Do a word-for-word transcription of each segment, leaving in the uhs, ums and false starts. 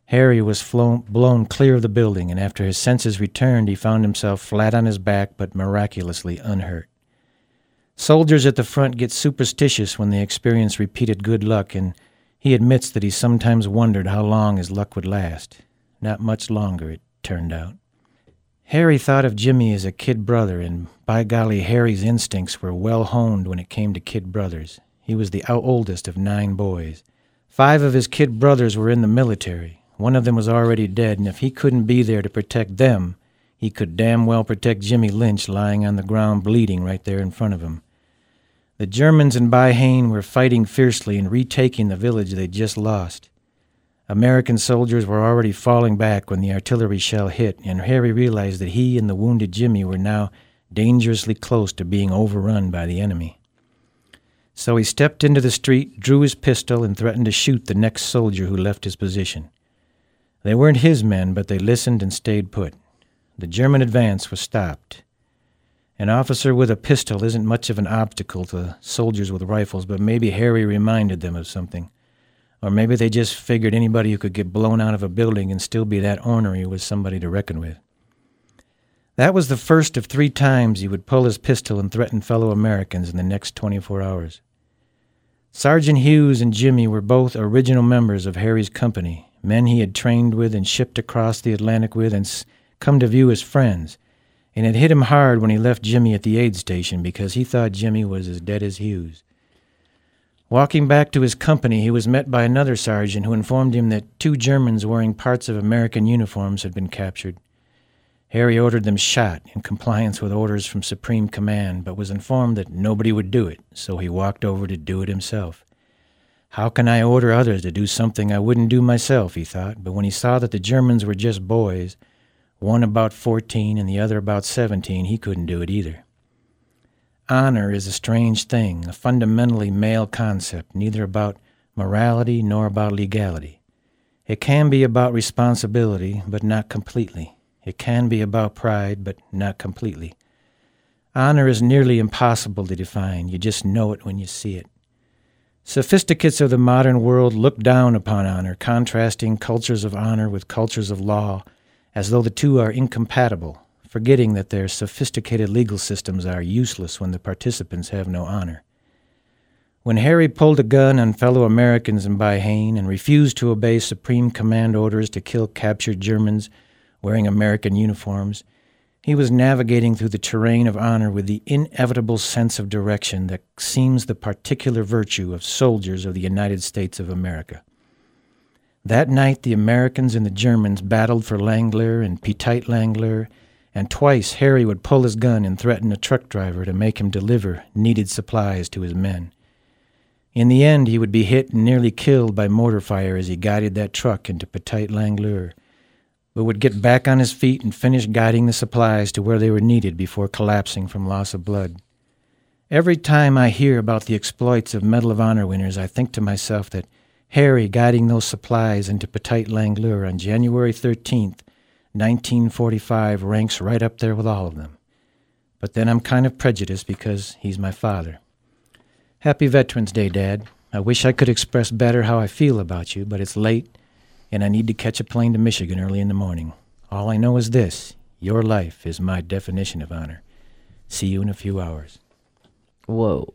Harry was flown, blown clear of the building, and after his senses returned, he found himself flat on his back but miraculously unhurt. Soldiers at the front get superstitious when they experience repeated good luck, and he admits that he sometimes wondered how long his luck would last. Not much longer, it turned out. Harry thought of Jimmy as a kid brother, and by golly, Harry's instincts were well honed when it came to kid brothers. He was the oldest of nine boys. Five of his kid brothers were in the military. One of them was already dead, and if he couldn't be there to protect them, he could damn well protect Jimmy Lynch lying on the ground bleeding right there in front of him. The Germans in Bahrain were fighting fiercely and retaking the village they'd just lost. American soldiers were already falling back when the artillery shell hit, and Harry realized that he and the wounded Jimmy were now dangerously close to being overrun by the enemy. So he stepped into the street, drew his pistol, and threatened to shoot the next soldier who left his position. They weren't his men, but they listened and stayed put. The German advance was stopped. An officer with a pistol isn't much of an obstacle to soldiers with rifles, but maybe Harry reminded them of something. Or maybe they just figured anybody who could get blown out of a building and still be that ornery was somebody to reckon with. That was the first of three times he would pull his pistol and threaten fellow Americans in the next twenty-four hours. Sergeant Hughes and Jimmy were both original members of Harry's company, men he had trained with and shipped across the Atlantic with and come to view as friends. And it hit him hard when he left Jimmy at the aid station because he thought Jimmy was as dead as Hughes. Walking back to his company, he was met by another sergeant who informed him that two Germans wearing parts of American uniforms had been captured. Harry ordered them shot in compliance with orders from Supreme Command, but was informed that nobody would do it, so he walked over to do it himself. How can I order others to do something I wouldn't do myself, he thought, but when he saw that the Germans were just boys, one about fourteen and the other about seventeen, he couldn't do it either. Honor is a strange thing, a fundamentally male concept, neither about morality nor about legality. It can be about responsibility, but not completely. It can be about pride, but not completely. Honor is nearly impossible to define. You just know it when you see it. Sophisticates of the modern world look down upon honor, contrasting cultures of honor with cultures of law, as though the two are incompatible, forgetting that their sophisticated legal systems are useless when the participants have no honor. When Harry pulled a gun on fellow Americans in Bahrain and refused to obey Supreme Command orders to kill captured Germans wearing American uniforms, he was navigating through the terrain of honor with the inevitable sense of direction that seems the particular virtue of soldiers of the United States of America. That night, the Americans and the Germans battled for Langler and Petit Langler, and twice Harry would pull his gun and threaten a truck driver to make him deliver needed supplies to his men. In the end, he would be hit and nearly killed by mortar fire as he guided that truck into Petit Langler, but would get back on his feet and finish guiding the supplies to where they were needed before collapsing from loss of blood. Every time I hear about the exploits of Medal of Honor winners, I think to myself that Harry guiding those supplies into Petit Langler on January thirteenth, nineteen forty-five ranks right up there with all of them. But then I'm kind of prejudiced because he's my father. Happy Veterans Day, Dad. I wish I could express better how I feel about you, but it's late, and I need to catch a plane to Michigan early in the morning. All I know is this: your life is my definition of honor. See you in a few hours. Whoa.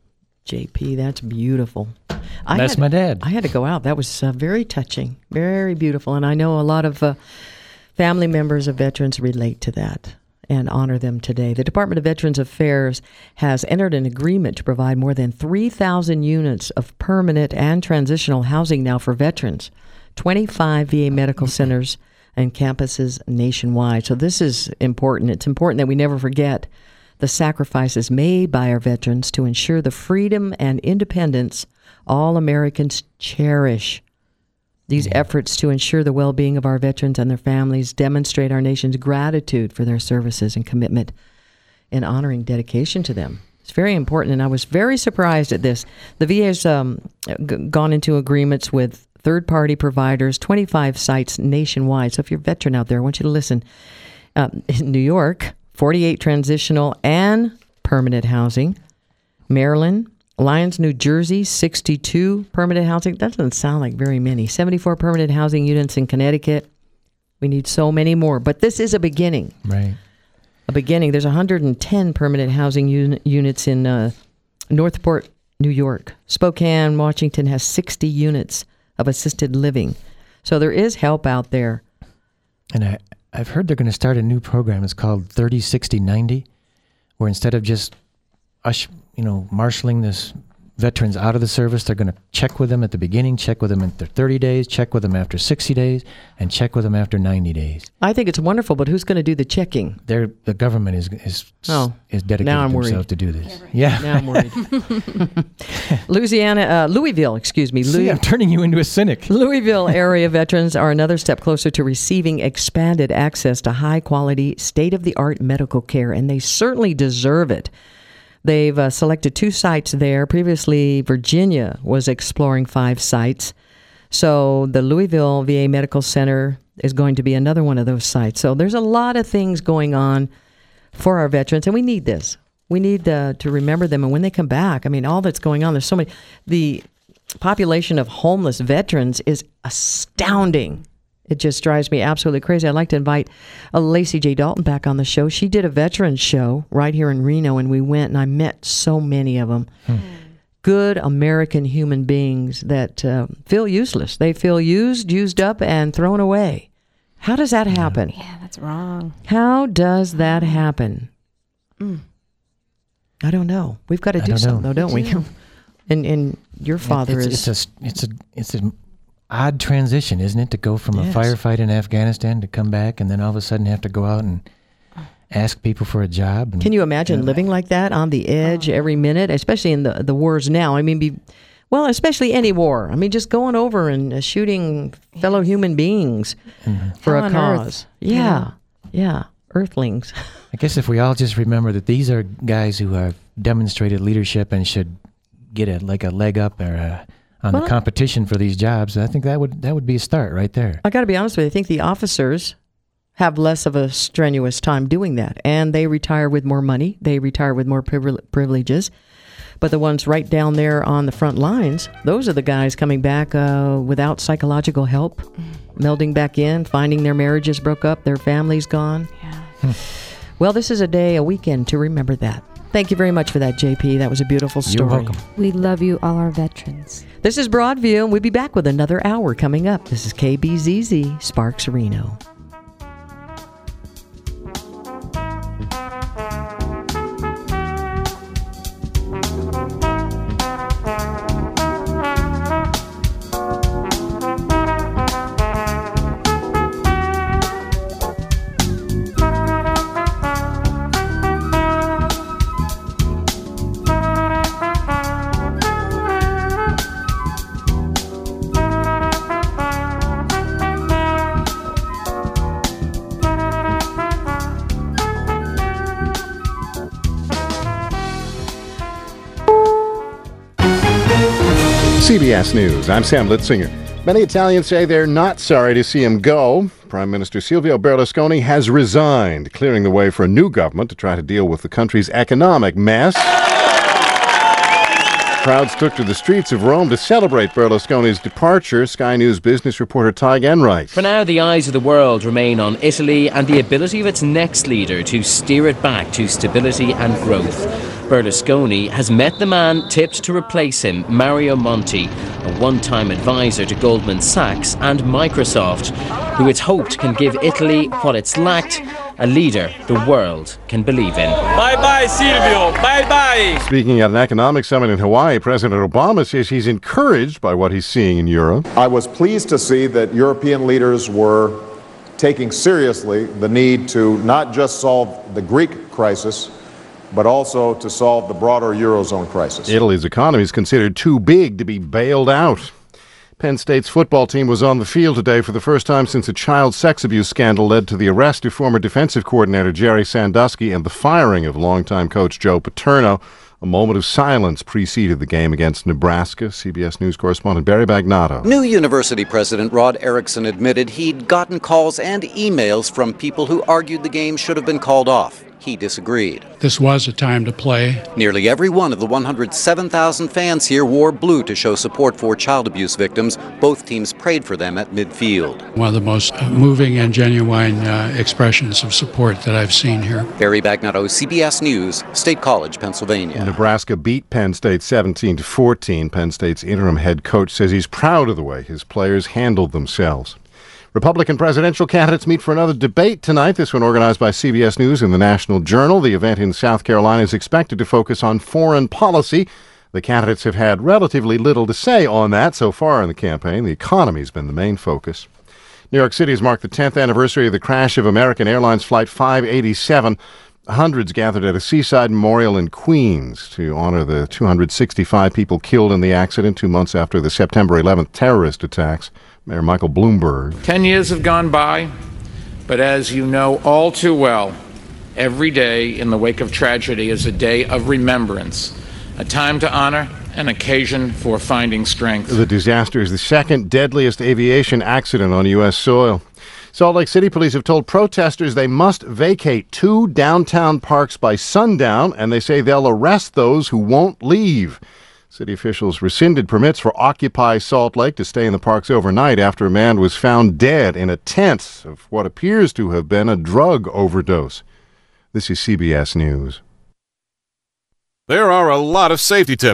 J P, that's beautiful. I That's had, my dad. I had to go out. That was uh, very touching, very beautiful. And I know a lot of uh, family members of veterans relate to that and honor them today. The Department of Veterans Affairs has entered an agreement to provide more than three thousand units of permanent and transitional housing now for veterans, twenty-five V A medical centers and campuses nationwide. So this is important. It's important that we never forget the sacrifices made by our veterans to ensure the freedom and independence all Americans cherish. These yeah. efforts to ensure the well-being of our veterans and their families demonstrate our nation's gratitude for their services and commitment in honoring dedication to them. It's very important, and I was very surprised at this. The V A has um, g- gone into agreements with third-party providers, twenty-five sites nationwide. So if you're a veteran out there, I want you to listen. Um, in New York, forty-eight transitional and permanent housing. Maryland, Lyons, New Jersey, sixty-two permanent housing. That doesn't sound like very many. seventy-four permanent housing units in Connecticut. We need so many more. But this is a beginning. Right. A beginning. There's one hundred ten permanent housing un- units in uh, Northport, New York. Spokane, Washington has sixty units of assisted living. So there is help out there. And I, I've heard they're going to start a new program. It's called thirty, sixty, ninety, where instead of just ush, you know, marshaling this veterans out of the service, they're going to check with them at the beginning, check with them after thirty days, check with them after sixty days, and check with them after ninety days. I think it's wonderful, but who's going to do the checking? They're, the government is is Oh, is dedicated now I'm themselves worried. to do this. Yeah. Now I'm worried. Louisiana, uh, Louisville, excuse me. See, Louis- I'm turning you into a cynic. Louisville area veterans are another step closer to receiving expanded access to high-quality, state-of-the-art medical care, and they certainly deserve it. They've uh, selected two sites there. Previously, Virginia was exploring five sites. So the Louisville V A Medical Center is going to be another one of those sites. So there's a lot of things going on for our veterans, and we need this. We need uh, to remember them. And when they come back, I mean, all that's going on, there's so many. The population of homeless veterans is astounding. It just drives me absolutely crazy. I'd like to invite uh, Lacey J. Dalton back on the show. She did a veterans show right here in Reno, and we went, and I met so many of them. Hmm. Good American human beings that uh, feel useless. They feel used, used up, and thrown away. How does that happen? Yeah, that's wrong. How does that happen? Mm. I don't know. We've got to do something, know. though, don't we? we? and and your father it's, is... It's a, it's a, it's a odd transition, isn't it, to go from yes. a firefight in Afghanistan to come back and then all of a sudden have to go out and ask people for a job. And, Can you imagine you know, living like that on the edge every minute, especially in the, the wars now? I mean, be, well, especially any war. I mean, just going over and uh, shooting fellow human beings mm-hmm. for Hell a cause. Earth. Yeah, yeah, yeah, Earthlings. I guess if we all just remember that these are guys who have demonstrated leadership and should get a like a leg up or a, on well, the competition for these jobs, I think that would that would be a start right there. I got to be honest with you. I think the officers have less of a strenuous time doing that, and they retire with more money. They retire with more privile- privileges. But the ones right down there on the front lines, those are the guys coming back uh, without psychological help, melding back in, finding their marriages broke up, their families gone. Yeah. Hmm. Well, this is a day, a weekend to remember that. Thank you very much for that, J P. That was a beautiful story. You're welcome. We love you, all our veterans. This is Broadview, and we'll be back with another hour coming up. This is K B Z Z, Sparks Reno. C B S News, I'm Sam Litzinger. Many Italians say they're not sorry to see him go. Prime Minister Silvio Berlusconi has resigned, clearing the way for a new government to try to deal with the country's economic mess. Crowds took to the streets of Rome to celebrate Berlusconi's departure. Sky News business reporter Ty Enright. For now, the eyes of the world remain on Italy and the ability of its next leader to steer it back to stability and growth. Berlusconi has met the man tipped to replace him, Mario Monti, a one-time advisor to Goldman Sachs and Microsoft, who it's hoped can give Italy what it's lacked, a leader the world can believe in. Bye-bye, Silvio. Bye-bye. Speaking at an economic summit in Hawaii, President Obama says he's encouraged by what he's seeing in Europe. I was pleased to see that European leaders were taking seriously the need to not just solve the Greek crisis, but also to solve the broader Eurozone crisis. Italy's economy is considered too big to be bailed out. Penn State's football team was on the field today for the first time since a child sex abuse scandal led to the arrest of former defensive coordinator Jerry Sandusky and the firing of longtime coach Joe Paterno. A moment of silence preceded the game against Nebraska. C B S News correspondent Barry Bagnato. New University President Rod Erickson admitted he'd gotten calls and emails from people who argued the game should have been called off. he disagreed. This was a time to play. Nearly every one of the one hundred seven thousand fans here wore blue to show support for child abuse victims. Both teams prayed for them at midfield. One of the most moving and genuine uh, expressions of support that I've seen here. Barry Bagnotto, C B S News, State College, Pennsylvania. Nebraska beat Penn State seventeen to fourteen. Penn State's interim head coach says he's proud of the way his players handled themselves. Republican presidential candidates meet for another debate tonight, this one organized by C B S News and the National Journal. The event in South Carolina is expected to focus on foreign policy. The candidates have had relatively little to say on that so far in the campaign. The economy has been the main focus. New York City has marked the tenth anniversary of the crash of American Airlines Flight five eighty-seven. Hundreds gathered at a seaside memorial in Queens to honor the two hundred sixty-five people killed in the accident two months after the September eleventh terrorist attacks. Mayor Michael Bloomberg. Ten years have gone by, but as you know all too well, every day in the wake of tragedy is a day of remembrance, a time to honor, an occasion for finding strength. The disaster is the second deadliest aviation accident on U S soil. Salt Lake City police have told protesters they must vacate two downtown parks by sundown, and they say they'll arrest those who won't leave. City officials rescinded permits for Occupy Salt Lake to stay in the parks overnight after a man was found dead in a tent of what appears to have been a drug overdose. This is C B S News. There are a lot of safety tips